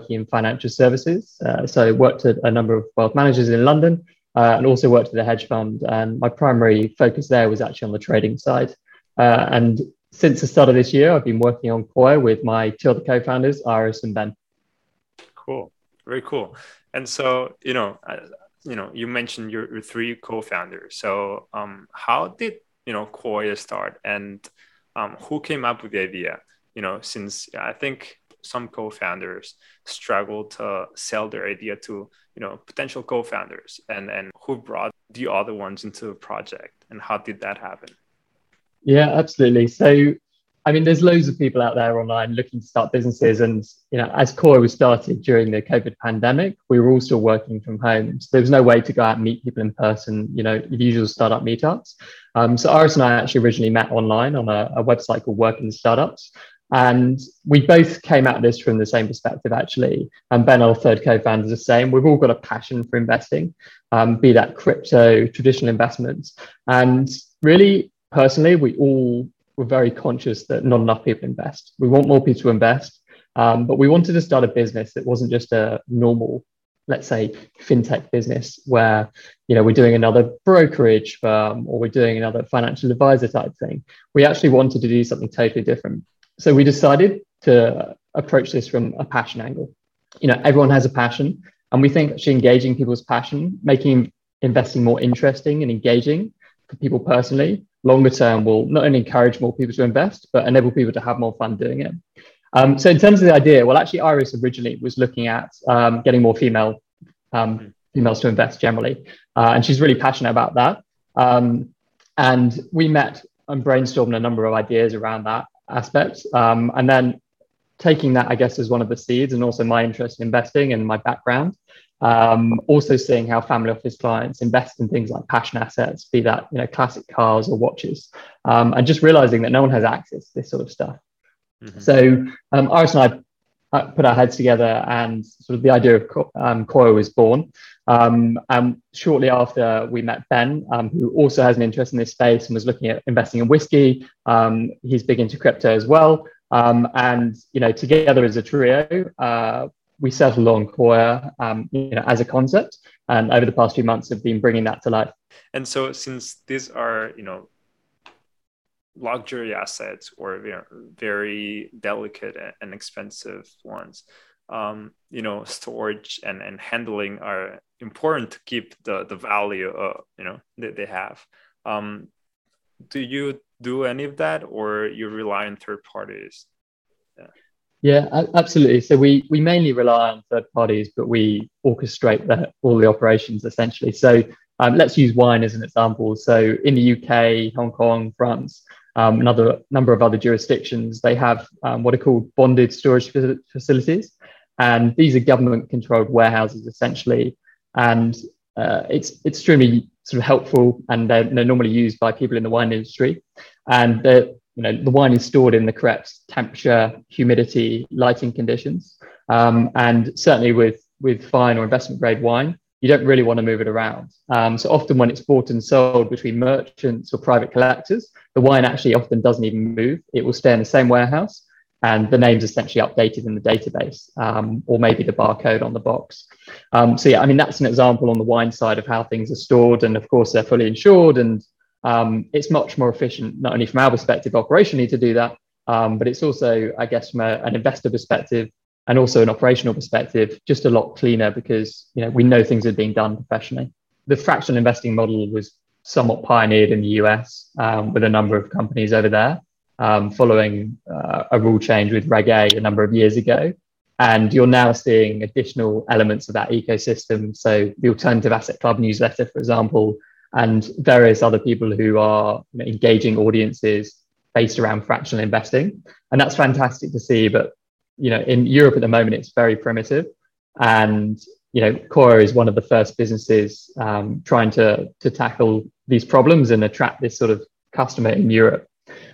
working in financial services. So I worked at a number of wealth managers in London and also worked at a hedge fund. And my primary focus there was actually on the trading side. And since the start of this year, I've been working on Quoia with my two other co-founders, Iris and Ben. Cool. Very cool. And so, you mentioned your three co-founders. So how did, Quoia start, and who came up with the idea? Since I think some co-founders struggle to sell their idea to, potential co-founders, and who brought the other ones into the project, and how did that happen? Yeah, absolutely. So, I mean, there's loads of people out there online looking to start businesses. And, as Quoia was started during the COVID pandemic, we were all still working from home. So there was no way to go out and meet people in person, the usual startup meetups. So Iris and I actually originally met online on a website called Working Startups. And we both came at this from the same perspective, actually. And Ben, our third co-founder, is the same. We've all got a passion for investing, be that crypto, traditional investments. And really, personally, we all were very conscious that not enough people invest. We want more people to invest, but we wanted to start a business that wasn't just a normal, let's say, fintech business where, we're doing another brokerage firm or we're doing another financial advisor type thing. We actually wanted to do something totally different. So we decided to approach this from a passion angle. Everyone has a passion, and we think actually engaging people's passion, making investing more interesting and engaging for people personally, longer term will not only encourage more people to invest, but enable people to have more fun doing it. So in terms of the idea, well, actually, Iris originally was looking at getting more females to invest generally. And she's really passionate about that. And we met and brainstormed a number of ideas around that aspect. And then taking that, I guess, as one of the seeds, and also my interest in investing and my background, also seeing how family office clients invest in things like passion assets, be that classic cars or watches, and just realizing that no one has access to this sort of stuff. Mm-hmm. So Iris and I put our heads together, and sort of the idea of Quoia was born. And shortly after, we met Ben, who also has an interest in this space and was looking at investing in whiskey. He's big into crypto as well. And together as a trio, we settled on Quoia, as a concept, and over the past few months have been bringing that to life. And so, since these are, luxury assets or very delicate and expensive ones, storage and handling are important to keep the value, that they have. Do you do any of that, or you rely on third parties? Yeah, absolutely. So we mainly rely on third parties, but we orchestrate all the operations essentially. So let's use wine as an example. So in the UK, Hong Kong, France, another number of other jurisdictions, they have what are called bonded storage facilities. And these are government-controlled warehouses essentially. And it's extremely sort of helpful, and they're normally used by people in the wine industry. And the wine is stored in the correct temperature, humidity, lighting conditions. And certainly with fine or investment grade wine, you don't really want to move it around. So often when it's bought and sold between merchants or private collectors, the wine actually often doesn't even move. It will stay in the same warehouse, and the name's essentially updated in the database, or maybe the barcode on the box. So yeah, I mean, that's an example on the wine side of how things are stored. And of course, they're fully insured, and it's much more efficient, not only from our perspective operationally to do that, but it's also, I guess, from an investor perspective and also an operational perspective, just a lot cleaner because, we know things are being done professionally. The fractional investing model was somewhat pioneered in the US with a number of companies over there, following a rule change with Reg A a number of years ago. And you're now seeing additional elements of that ecosystem. So the Alternative Asset Club newsletter, for example, and various other people who are engaging audiences based around fractional investing. And that's fantastic to see. But, in Europe at the moment, it's very primitive. And, Quoia is one of the first businesses trying to tackle these problems and attract this sort of customer in Europe.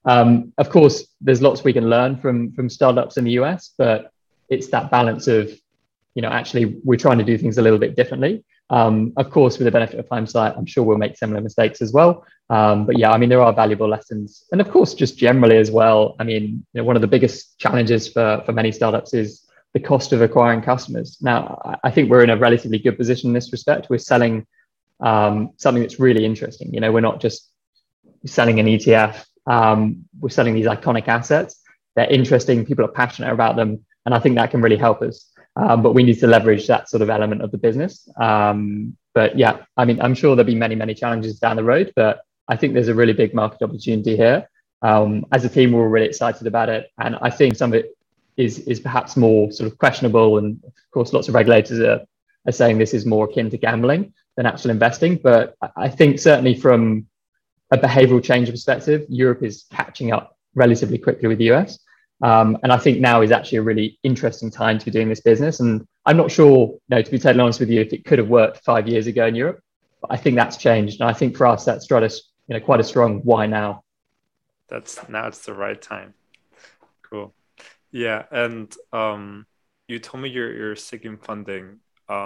Of course, there's lots we can learn from startups in the US, but it's that balance of, actually, we're trying to do things a little bit differently. Of course, with the benefit of hindsight, I'm sure we'll make similar mistakes as well. But yeah, I mean, there are valuable lessons. And of course, just generally as well, I mean, one of the biggest challenges for many startups is the cost of acquiring customers. Now, I think we're in a relatively good position in this respect. We're selling something that's really interesting. You know, we're not just selling an ETF. We're selling these iconic assets. They're interesting. People are passionate about them, and I think that can really help us. But we need to leverage that sort of element of the business. But yeah, I mean, I'm sure there'll be many, many challenges down the road, but I think there's a really big market opportunity here. As a team, we're really excited about it. And I think some of it is perhaps more sort of questionable. And of course, lots of regulators are saying this is more akin to gambling than actual investing. But I think certainly from a behavioral change perspective, Europe is catching up relatively quickly with the US. And I think now is actually a really interesting time to be doing this business. And I'm not sure, to be totally honest with you, if it could have worked 5 years ago in Europe, but I think that's changed. And I think for us, that's got us, quite a strong why now. Now it's the right time. Cool. Yeah. And you told me you're seeking funding.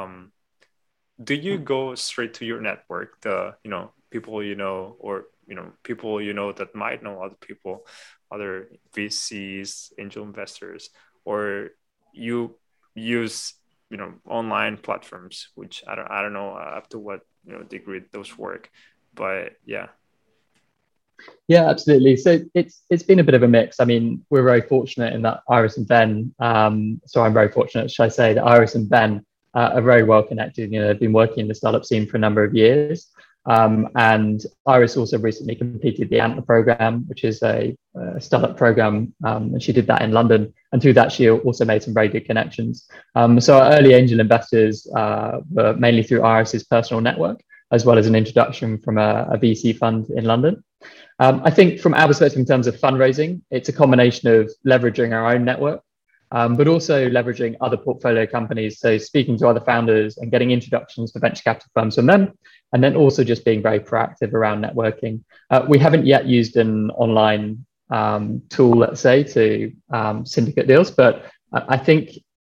Do you go straight to your network, the, people, or, people, that might know other people, other VCs, angel investors, or you use, online platforms, which I don't know up to what, degree those work, but yeah. Yeah, absolutely. So it's been a bit of a mix. I mean, we're very fortunate in that Iris and Ben, so I'm very fortunate, should I say, that Iris and Ben are very well connected. They've been working in the startup scene for a number of years. And Iris also recently completed the Antler program, which is a startup program, and she did that in London. And through that, she also made some very good connections. So our early angel investors were mainly through Iris's personal network, as well as an introduction from a VC fund in London. I think from our perspective, in terms of fundraising, it's a combination of leveraging our own network, but also leveraging other portfolio companies. So speaking to other founders and getting introductions to venture capital firms from them, and then also just being very proactive around networking. We haven't yet used an online tool, let's say, to syndicate deals, but I think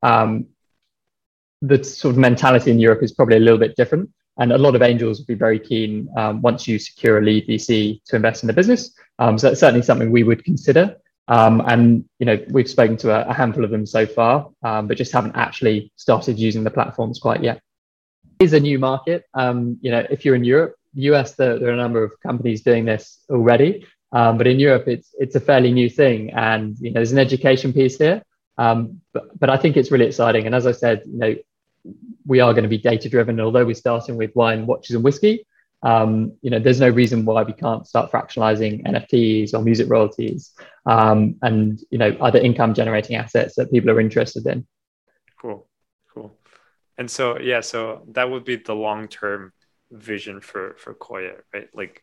the sort of mentality in Europe is probably a little bit different. And a lot of angels would be very keen once you secure a lead VC to invest in the business. So that's certainly something we would consider. And we've spoken to a handful of them so far, but just haven't actually started using the platforms quite yet. It is a new market. If you're in Europe, the US, there are a number of companies doing this already. But in Europe, it's a fairly new thing. And there's an education piece here. But I think it's really exciting. And as I said, we are going to be data driven. Although we're starting with wine, watches, and whiskey, there's no reason why we can't start fractionalizing NFTs or music royalties, and other income generating assets that people are interested in. Cool. And so that would be the long term vision for Koya, right? Like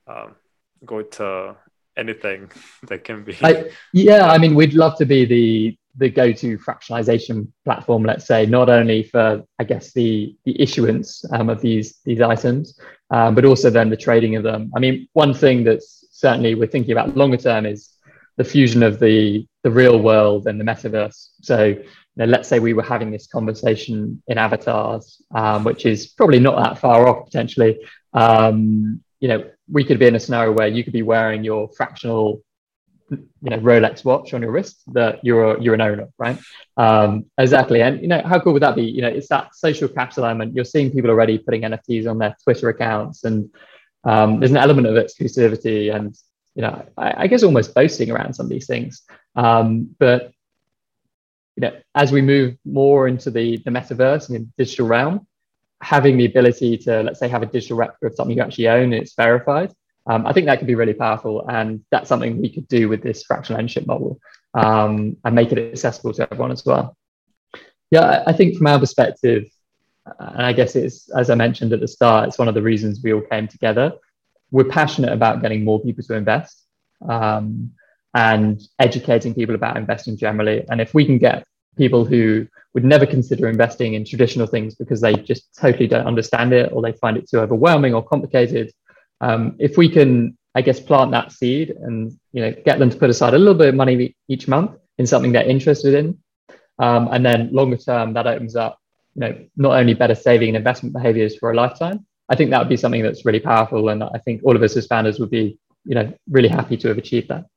go to anything that can be. We'd love to be the go-to fractionalization platform, let's say, not only for, I guess, the issuance of these items, but also then the trading of them. I mean, one thing that's certainly we're thinking about longer term is the fusion of the real world and the metaverse. So let's say we were having this conversation in avatars, which is probably not that far off potentially. We could be in a scenario where you could be wearing your fractional Rolex watch on your wrist that you're an owner, right? Exactly. And how cool would that be? It's that social capital element. You're seeing people already putting NFTs on their Twitter accounts, and there's an element of exclusivity and I guess almost boasting around some of these things. But as we move more into the metaverse and the digital realm, having the ability to, let's say, have a digital replica of something you actually own, it's verified. I think that could be really powerful, and that's something we could do with this fractional ownership model, and make it accessible to everyone as well. Yeah, I think from our perspective, and I guess it's, as I mentioned at the start, it's one of the reasons we all came together. We're passionate about getting more people to invest, and educating people about investing generally. And if we can get people who would never consider investing in traditional things because they just totally don't understand it, or they find it too overwhelming or complicated, if we can, I guess, plant that seed and get them to put aside a little bit of money each month in something they're interested in, and then longer term that opens up, not only better saving and investment behaviors for a lifetime. I think that would be something that's really powerful, and I think all of us as founders would be, really happy to have achieved that.